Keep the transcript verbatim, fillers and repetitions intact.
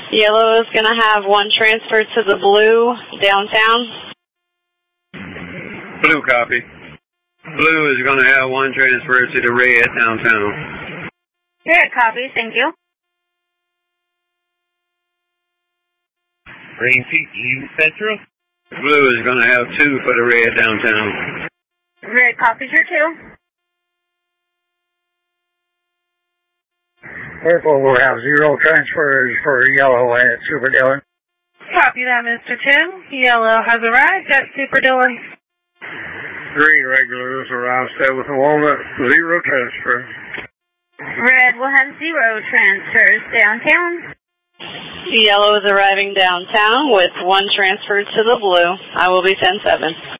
Yellow is going to have one transfer to the blue downtown. Blue copy. Blue is going to have one transfer to the red downtown. Red copy, thank you. Green Peak, East Central. Blue is going to have two for the red downtown. Red copies your two. Purple will have zero transfers for yellow at Super Dillon. Copy that, Mister Tim. Yellow has arrived at Super Dillon. Green regulars arrive still with a walnut, zero transfer. Red will have zero transfers downtown. Yellow is arriving downtown with one transfer to the blue. I will be ten seven.